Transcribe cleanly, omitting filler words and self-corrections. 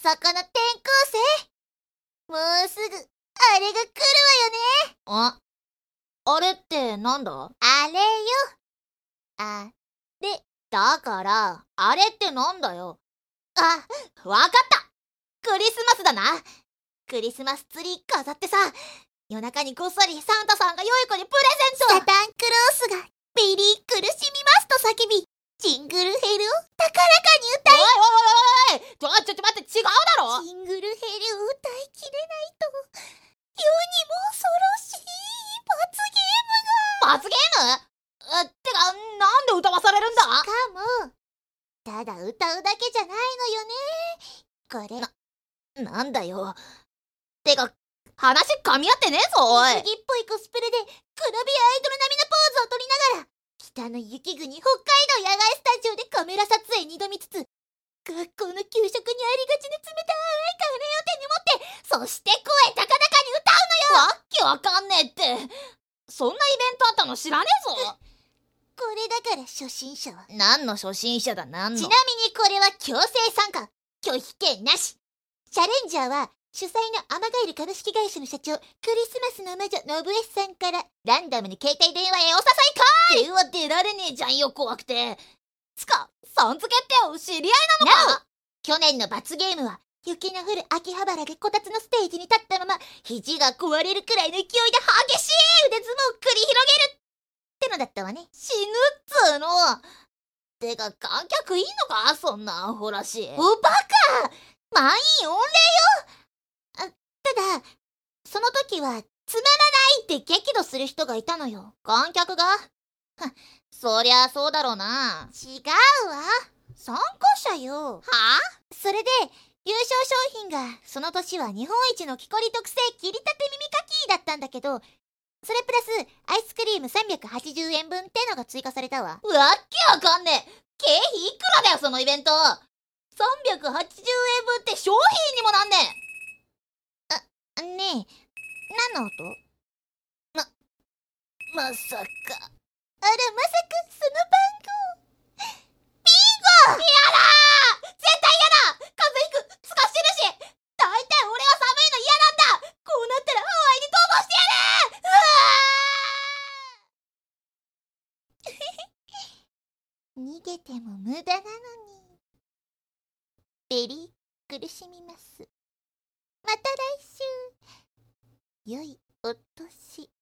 そこの転校生、もうすぐあれが来るわよね。 あれってなんだ？ あれよ。あれ。 だから、あれってなんだよ。 あ、 わかった！クリスマスだな。 クリスマスツリー飾ってさ、 夜中にこっそりサンタさんが良い子にプレゼント。 サタンクロースがベリー苦しみますと叫び、ジングルヘルを高らかに歌い。 おいちょっと待って、違うだろ。 ジングルヘルを歌いきれないと、世にも恐ろしい罰ゲームが。 罰ゲーム？てか、なんで歌わされるんだ？ しかも、ただ歌うだけじゃないのよね。これ。なんだよ。てか、話噛み合ってねえぞ、おい。 水着っぽいコスプレで、グラビアアイドル並みのポーズを取りながら、北の雪国北海道野外スタジオでカメラ撮影に挑みつつ、学校の給食にありがちな冷たいカレーを手に持って、そして声高々に歌うのよ。 わっけわかんねえって。そんなイベントあったの知らねえぞ。 これだから初心者は。 何の初心者だ、何の。 ちなみにこれは強制参加、拒否権なし。チャレンジャーは主催のアマガエル株式会社の社長、クリスマスの魔女ノブエスさんからランダムに携帯電話へお誘いかい。 電話出られねえじゃんよ、怖くて。つか、さん付けって知り合いなのか？ 去年の罰ゲームは雪の降る秋葉原でこたつのステージに立ったまま肘が壊れるくらいの勢いで激しい腕相撲を繰り広げるってのだったわね。 死ぬっつーの。てか観客いいのか、そんなアホらしい。 おバカ！満員御礼よ。ただその時はつまらないって激怒する人がいたのよ。 観客が？そりゃそうだろうな。 違うわ、参加者よ。 はあ？ それで優勝商品がその年は日本一の木こり特製切りたて耳かきだったんだけど、それプラスアイスクリーム380円分ってのが追加されたわ。 わっけわかんねえ。経費いくらだよ、そのイベント。380円分って商品にもなんねえ。ねえ、何の音？ まさか。 あら、まさかその番号。ビンゴ！ やだー！絶対やだ！風邪ひく、つかしてるし。大体俺は寒いの嫌なんだ。こうなったらハワイに逃亡してやる！逃げても無駄なのに。ベリー苦しみます。また来週。良いお年。